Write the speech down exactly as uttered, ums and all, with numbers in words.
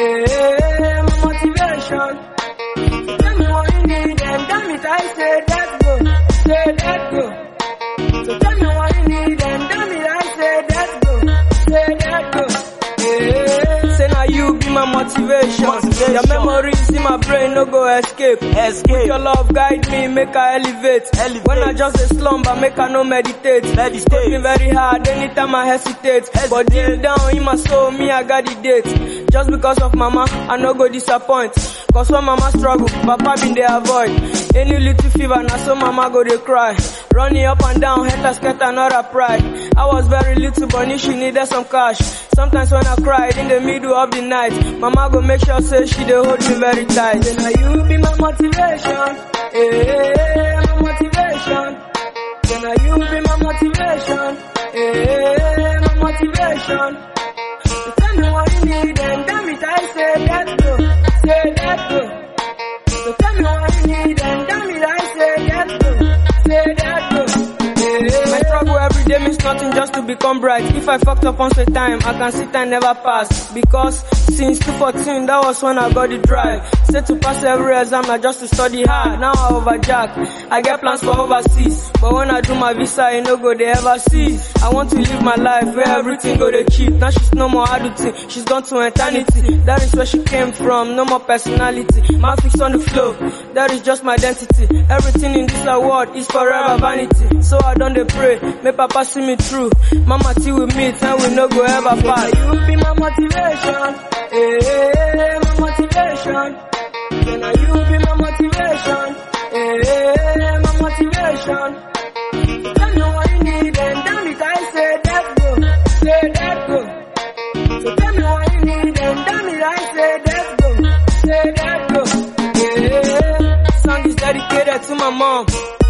Hey, my motivation. Tell me what you need and damn it, I say that go, say that go. So tell me what you need and damn it, I say that go, say that go. Hey, say now you be my motivation. motivation. Your memories in my brain no go escape. Escape. Your love guide me, make I elevate. elevate. When I just a slumber, make I no meditate. Meditate. Me very hard anytime I hesitate. hesitate. But deep down in my soul, me I got the date. Just because of mama, I no go disappoint. Cause when mama struggle, papa been they avoid. Any little fever, now so mama go they cry. Running up and down, haters get another pride. I was very little, but she needed some cash. Sometimes when I cried in the middle of the night, mama go make sure say she dey hold me very tight. And now you be my motivation, eh, my motivation. Then now you be my motivation, eh, my motivation. So tell me what you need and damn it, I say that go, say that go. So tell me what you need and damn it, I say that go, say that go. My struggle every day means nothing just to become bright. If I fucked up once a time, I can sit and never pass. Because since two fourteen, that was when I got the drive. Set to pass every exam, not just to study hard. Now I overjack. I get plans for overseas. But when I do my visa, you know go they ever see. I want to live my life where everything go they cheap. Now she's no more adulting, she's gone to eternity. That is where she came from, no more personality. My fix on the flow, that is just my identity. Everything in this world is forever vanity. So I don't they pray, may papa see me through. Mama till we meet and we no go ever fight. You be my motivation, eh, my motivation. Then now you be my motivation, eh, my motivation. Tell me what you need and damn it, I say that go, say that go. So tell me what you need and damn it, I say that go, say that go. Yeah, song is dedicated to my mom.